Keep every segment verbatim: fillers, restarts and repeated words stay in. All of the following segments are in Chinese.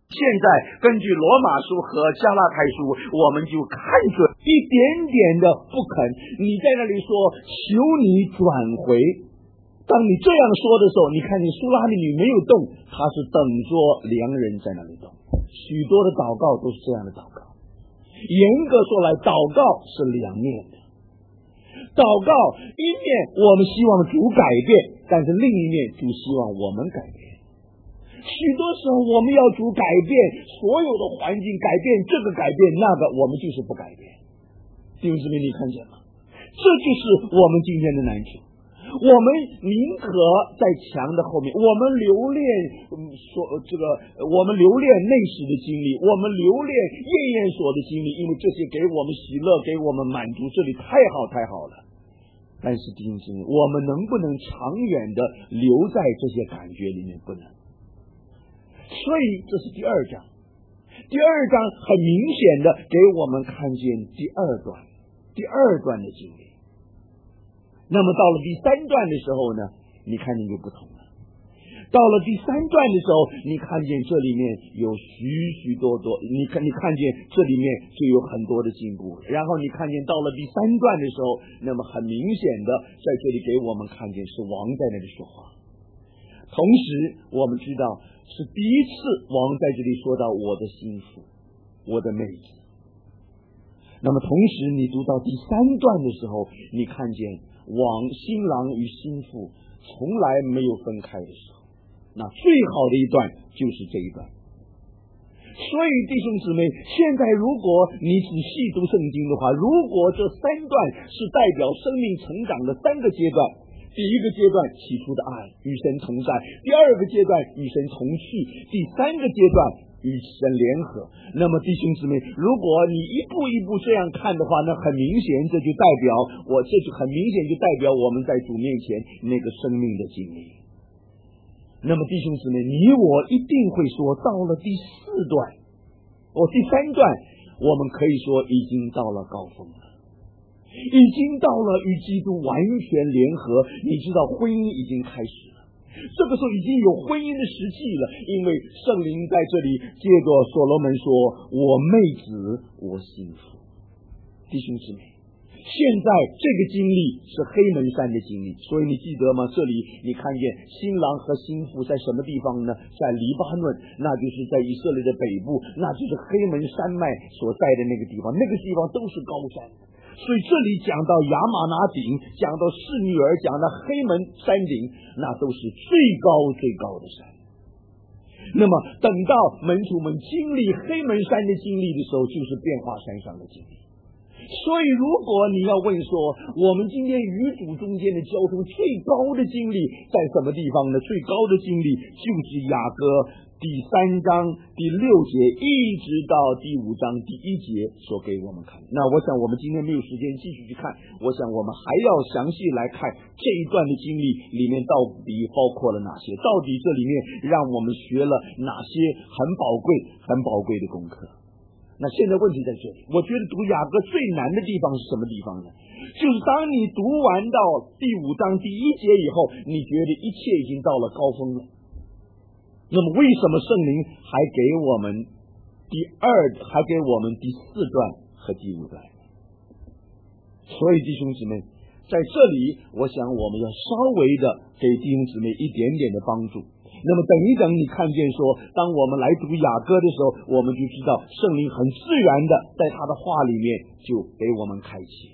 现在根据罗马书和加拉太书，我们就看准一点点的不肯。你在那里说求你转回，当你这样说的时候，你看见苏拉米女没有动，她是等着良人在那里动。许多的祷告都是这样的祷告。严格说来，祷告是两面的。祷告一面我们希望主改变，但是另一面主希望我们改变。许多时候我们要主改变所有的环境，改变这个改变那个，我们就是不改变。弟兄姊妹，你看见吗？这就是我们今天的难处。我们宁可在墙的后面，我们留恋嗯说这个我们留恋内室的经历，我们留恋验验所的经历，因为这些给我们喜乐，给我们满足，这里太好太好了。但是弟兄姊妹，我们能不能长远的留在这些感觉里面？不能。所以这是第二章，第二章很明显的给我们看见第二段第二段的经历。那么到了第三段的时候呢，你看见就不同了。到了第三段的时候，你看见这里面有许许多多，你看你看见这里面就有很多的进步。然后你看见到了第三段的时候，那么很明显的在这里给我们看见是王在那里说话。同时我们知道是第一次王在这里说到我的心腹，我的妹子。那么同时你读到第三段的时候，你看见王新郎与新妇从来没有分开的时候，那最好的一段就是这一段。所以弟兄姊妹，现在如果你仔细读圣经的话，如果这三段是代表生命成长的三个阶段，第一个阶段起初的爱，与神同在；第二个阶段与神同去；第三个阶段与神联合。那么弟兄姊妹，如果你一步一步这样看的话，那很明显这就代表我这就很明显就代表我们在主面前那个生命的经历。那么弟兄姊妹，你我一定会说，到了第四段哦第三段，我们可以说已经到了高峰了，已经到了与基督完全联合。你知道婚姻已经开始了，这个时候已经有婚姻的实际了，因为圣灵在这里借着所罗门说，我妹子我心腹。弟兄姊妹，现在这个经历是黑门山的经历，所以你记得吗？这里你看见新郎和新妇在什么地方呢？在黎巴嫩，那就是在以色列的北部，那就是黑门山脉所在的那个地方，那个地方都是高山。所以这里讲到亚玛拿顶，讲到示尼尔，讲到黑门山顶，那都是最高最高的山。那么等到门徒们经历黑门山的经历的时候，就是变化山上的经历。所以如果你要问说，我们今天与主中间的交通最高的经历在什么地方呢？最高的经历就是雅歌第三章第六节一直到第五章第一节所给我们看。那我想我们今天没有时间继续去看，我想我们还要详细来看这一段的经历里面到底包括了哪些，到底这里面让我们学了哪些很宝贵很宝贵的功课。那现在问题在这里，我觉得读雅歌最难的地方是什么地方呢？就是当你读完到第五章第一节以后，你觉得一切已经到了高峰了。那么为什么圣灵还给我们第二还给我们第四段和第五段？所以弟兄姊妹，在这里我想我们要稍微的给弟兄姊妹一点点的帮助。那么等一等你看见说，当我们来读雅歌的时候，我们就知道圣灵很自然的在他的话里面就给我们开启。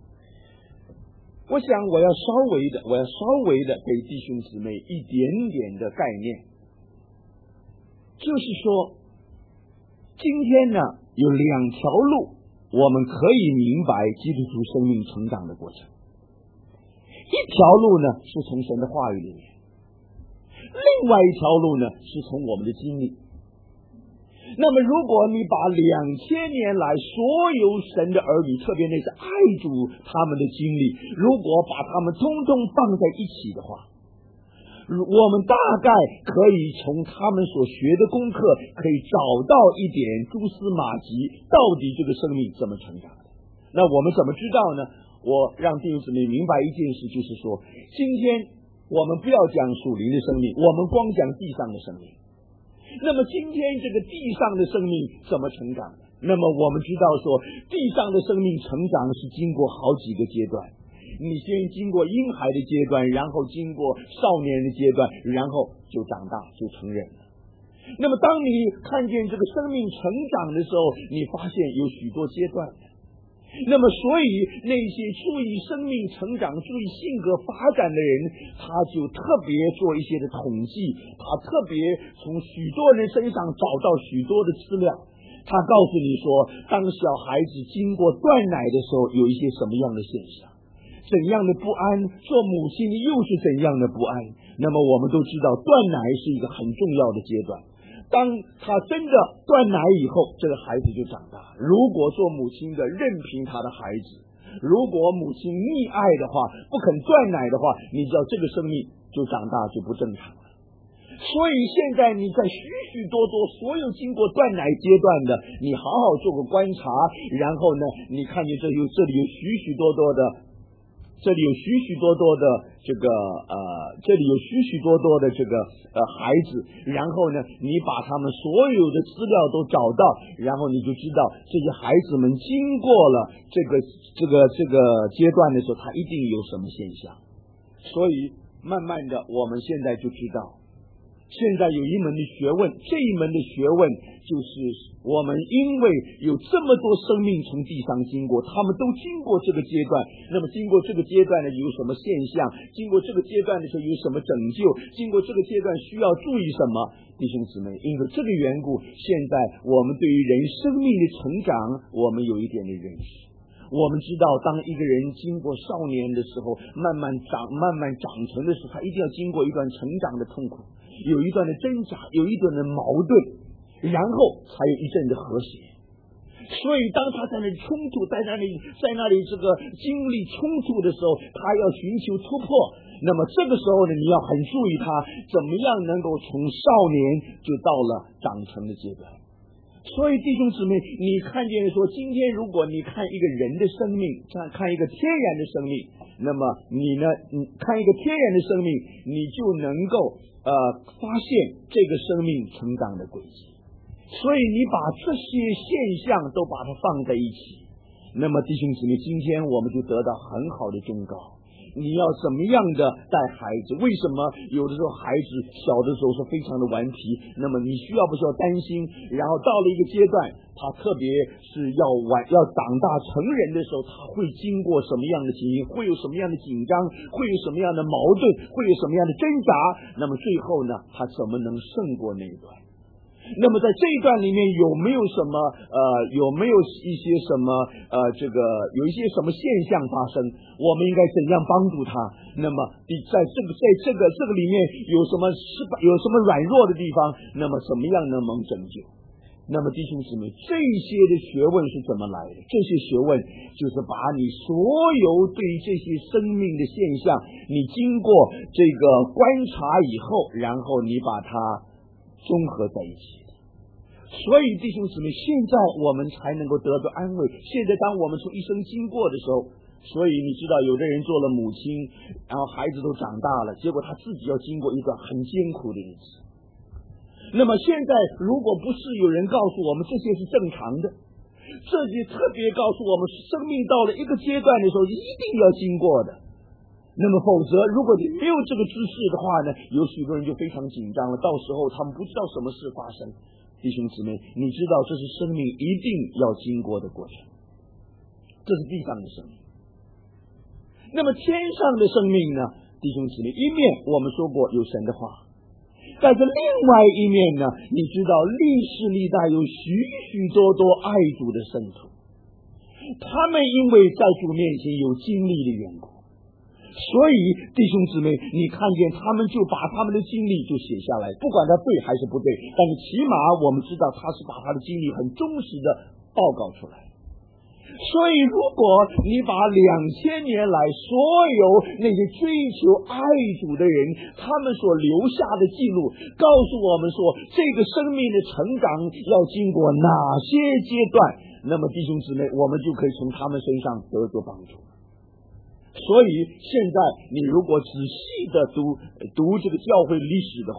我想我要稍微的我要稍微的给弟兄姊妹一点点的概念，就是说今天呢有两条路我们可以明白基督徒生命成长的过程。一条路呢是从神的话语里面，另外一条路呢是从我们的经历。那么如果你把两千年来所有神的儿女，特别那些爱主他们的经历，如果把他们通通放在一起的话，我们大概可以从他们所学的功课可以找到一点蛛丝马迹，到底这个生命怎么成长的。那我们怎么知道呢？我让弟兄姊妹明白一件事，就是说今天我们不要讲属灵的生命，我们光讲地上的生命。 那么今天这个地上的生命怎么成长的？那么我们知道说，地上的生命成长是经过好几个阶段。你先经过婴孩的阶段，然后经过少年的阶段，然后就长大，就成人了。那么当你看见这个生命成长的时候，你发现有许多阶段的。那么所以那些注意生命成长、注意性格发展的人，他就特别做一些的统计，他特别从许多人身上找到许多的资料。他告诉你说，当小孩子经过断奶的时候，有一些什么样的现象，怎样的不安，做母亲又是怎样的不安。那么我们都知道，断奶是一个很重要的阶段。当他真的断奶以后，这个孩子就长大。如果做母亲的任凭他的孩子，如果母亲溺爱的话，不肯断奶的话，你知道这个生命就长大就不正常了。所以现在你在许许多多所有经过断奶阶段的，你好好做个观察，然后呢，你看见这有这里有许许多多的这里有许许多多的这个呃，这里有许许多多的这个呃孩子，然后呢，你把他们所有的资料都找到，然后你就知道这些孩子们经过了这个这个这个阶段的时候，他一定有什么现象。所以慢慢的，我们现在就知道。现在有一门的学问，这一门的学问就是我们因为有这么多生命从地上经过，他们都经过这个阶段，那么经过这个阶段呢，有什么现象，经过这个阶段的时候有什么拯救，经过这个阶段需要注意什么。弟兄姊妹，因为这个缘故，现在我们对于人生命的成长，我们有一点的认识。我们知道，当一个人经过少年的时候，慢慢长慢慢长成的时候，他一定要经过一段成长的痛苦，有一段的挣扎，有一段的矛盾，然后才有一阵的和谐。所以当他在那里冲突，在那里在那里这个经历冲突的时候，他要寻求突破。那么这个时候呢，你要很注意他怎么样能够从少年就到了长成的阶段。所以弟兄姊妹，你看见说，今天如果你看一个人的生命，看一个天然的生命，那么你呢，你看一个天然的生命，你就能够呃发现这个生命成长的轨迹。所以你把这些现象都把它放在一起，那么弟兄姊妹，今天我们就得到很好的忠告。你要怎么样的带孩子？为什么有的时候孩子小的时候是非常的顽皮？那么你需要不需要担心？然后到了一个阶段，他特别是要晚要长大成人的时候，他会经过什么样的情形？会有什么样的紧张？会有什么样的矛盾？会有什么样的挣扎？那么最后呢，他怎么能胜过那一段？那么在这一段里面有没有什么呃有没有一些什么呃这个有一些什么现象发生？我们应该怎样帮助他？那么在这个在这个这个里面有什么失败有什么软弱的地方？那么怎么样能蒙拯救？那么弟兄姊妹，这些的学问是怎么来的？这些学问就是把你所有对于这些生命的现象，你经过这个观察以后，然后你把它综合在一起。所以弟兄姊妹，现在我们才能够得到安慰。现在当我们从一生经过的时候，所以你知道有的人做了母亲，然后孩子都长大了，结果他自己要经过一段很艰苦的日子。那么现在如果不是有人告诉我们这些是正常的，这些特别告诉我们生命到了一个阶段的时候一定要经过的。那么否则如果你没有这个知识的话呢，有许多人就非常紧张了，到时候他们不知道什么事发生。弟兄姊妹，你知道这是生命一定要经过的过程，这是地上的生命。那么天上的生命呢，弟兄姊妹，一面我们说过有神的话，但是另外一面呢，你知道历世历代有许许多多爱主的圣徒，他们因为在主面前有经历的缘故，所以弟兄姊妹，你看见他们就把他们的经历就写下来，不管他对还是不对，但是起码我们知道他是把他的经历很忠实的报告出来。所以如果你把两千年来所有那些追求爱主的人他们所留下的记录告诉我们说，这个生命的成长要经过哪些阶段，那么弟兄姊妹，我们就可以从他们身上得到帮助。所以现在你如果仔细的读读这个教会历史的话，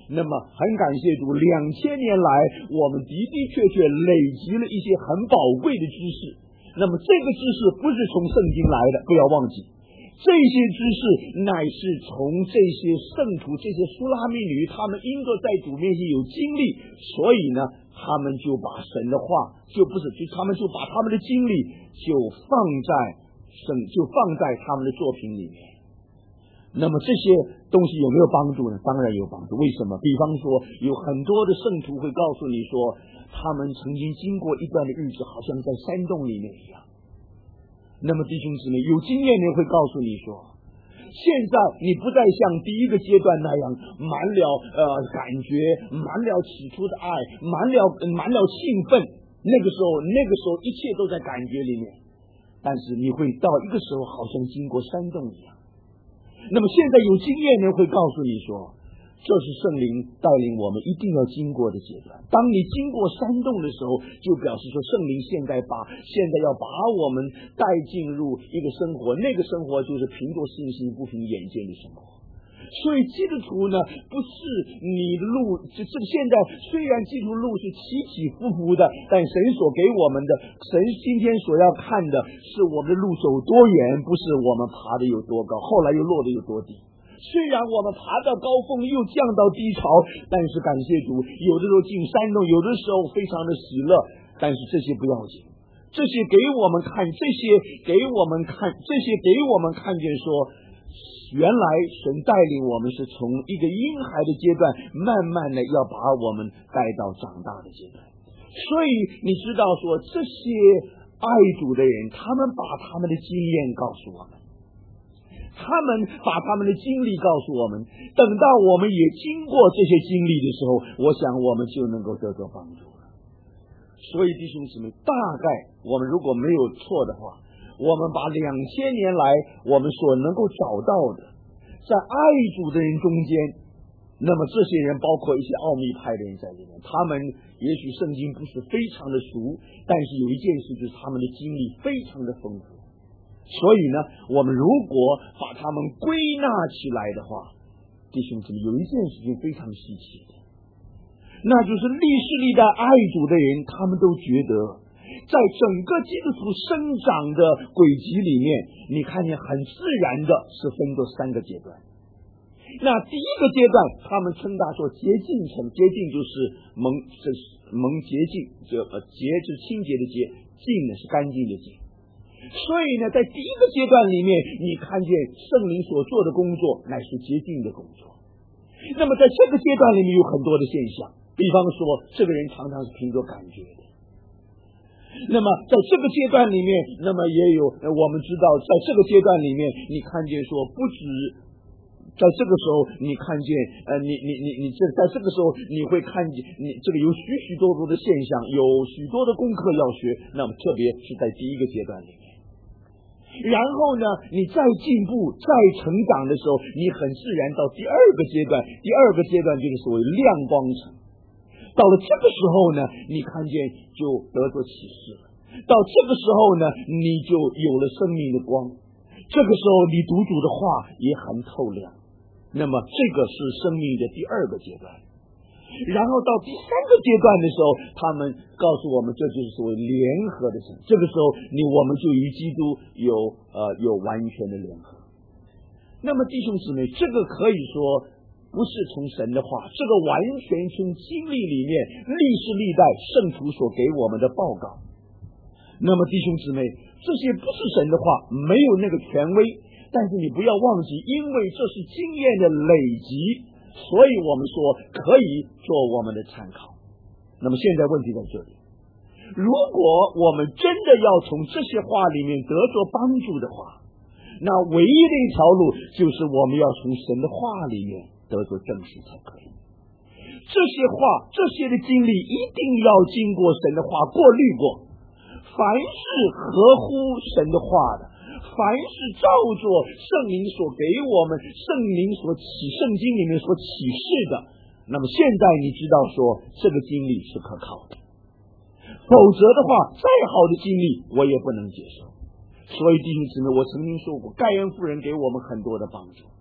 那么很感谢主，两千年来我们的的确确累积了一些很宝贵的知识。那么这个知识不是从圣经来的，不要忘记，这些知识乃是从这些圣徒、这些苏拉密女，他们因着在主面前有经历，所以呢，他们就把神的话，就不是，就他们就把他们的经历就放在圣，就放在他们的作品里面。那么这些东西有没有帮助呢？当然有帮助。为什么？比方说，有很多的圣徒会告诉你说，他们曾经经过一段的日子，好像在山洞里面一样。那么弟兄姊妹，有经验的人会告诉你说，现在你不再像第一个阶段那样满了呃感觉，满了起初的爱，满了满了兴奋。那个时候，那个时候一切都在感觉里面，但是你会到一个时候，好像经过山洞一样。那么现在有经验的人会告诉你说，这是圣灵带领我们一定要经过的阶段。当你经过山洞的时候，就表示说圣灵现在把现在要把我们带进入一个生活，那个生活就是凭着信心不凭眼见的生活。所以基督徒呢，不是你路这这个现在虽然基督路是起起伏伏的，但神所给我们的，神今天所要看的是我们的路走多远，不是我们爬的有多高，后来又落的有多低。虽然我们爬到高峰又降到低潮，但是感谢主，有的时候进山洞，有的时候非常的喜乐，但是这些不要紧，这些给我们看，这些给我们看，这些给我们看见说，原来神带领我们是从一个婴孩的阶段，慢慢的要把我们带到长大的阶段。所以你知道说，这些爱主的人，他们把他们的经验告诉我们，他们把他们的经历告诉我们，等到我们也经过这些经历的时候，我想我们就能够得到帮助了。所以弟兄姊妹，大概我们如果没有错的话，我们把两千年来我们所能够找到的，在爱主的人中间，那么这些人包括一些奥秘派的人在里面，他们也许圣经不是非常的熟，但是有一件事就是他们的经历非常的丰富。所以呢，我们如果把他们归纳起来的话，弟兄姊妹，有一件事情非常稀奇的，那就是历世历代爱主的人，他们都觉得在整个基督徒生长的轨迹里面，你看见很自然的是分作三个阶段。那第一个阶段，他们称他说洁净城，洁净就是蒙，这是蒙洁净，这呃洁是清洁的洁，净呢是干净的净。所以呢，在第一个阶段里面，你看见圣灵所做的工作乃是洁净的工作。那么在这个阶段里面有很多的现象，比方说这个人常常是凭着感觉的。那么在这个阶段里面，那么也有我们知道，在这个阶段里面，你看见说不止在这个时候，你看见呃，你你你你这在这个时候，你会看见你这个有许许多多的现象，有许多的功课要学。那么特别是在第一个阶段里面，然后呢，你再进步、再成长的时候，你很自然到第二个阶段，第二个阶段就是所谓亮光层。到了这个时候呢，你看见就得着启示了。到这个时候呢，你就有了生命的光。这个时候你读主的话也很透亮。那么这个是生命的第二个阶段。然后到第三个阶段的时候，他们告诉我们，这就是所谓联合的神。这个时候你我们就与基督有呃有完全的联合。那么弟兄姊妹，这个可以说不是从神的话，这个完全从经历里面历世历代圣徒所给我们的报告。那么弟兄姊妹，这些不是神的话，没有那个权威，但是你不要忘记，因为这是经验的累积，所以我们说可以做我们的参考。那么现在问题在这里，如果我们真的要从这些话里面得着帮助的话，那唯一的一条路就是我们要从神的话里面得着证实才可以。这些话，这些的经历一定要经过神的话过滤过。凡是合乎神的话的，凡是照着圣灵所给我们，圣灵所启圣经里面所启示的，那么现在你知道说这个经历是可靠的。否则的话，再好的经历我也不能接受。所以弟兄姊妹，我曾经说过，盖恩夫人给我们很多的帮助。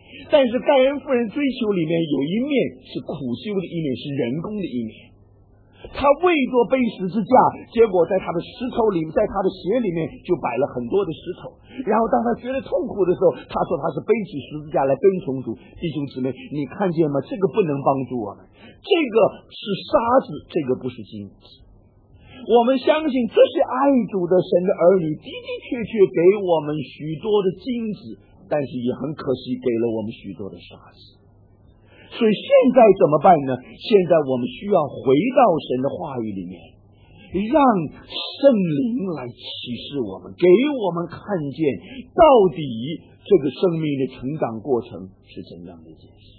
但是盖恩夫人追求里面有一面是苦修的一面，是人工的一面。他为着背十字架，结果在他的石头里，在他的鞋里面就摆了很多的石头。然后当他觉得痛苦的时候，他说他是背起十字架来跟从主。弟兄姊妹，你看见吗？这个不能帮助我们，这个是沙子，这个不是金子。我们相信这些爱主的神的儿女的的确确给我们许多的金子，但是也很可惜给了我们许多的沙子。所以现在怎么办呢？现在我们需要回到神的话语里面，让圣灵来启示我们，给我们看见到底这个生命的成长过程是怎样的一件事。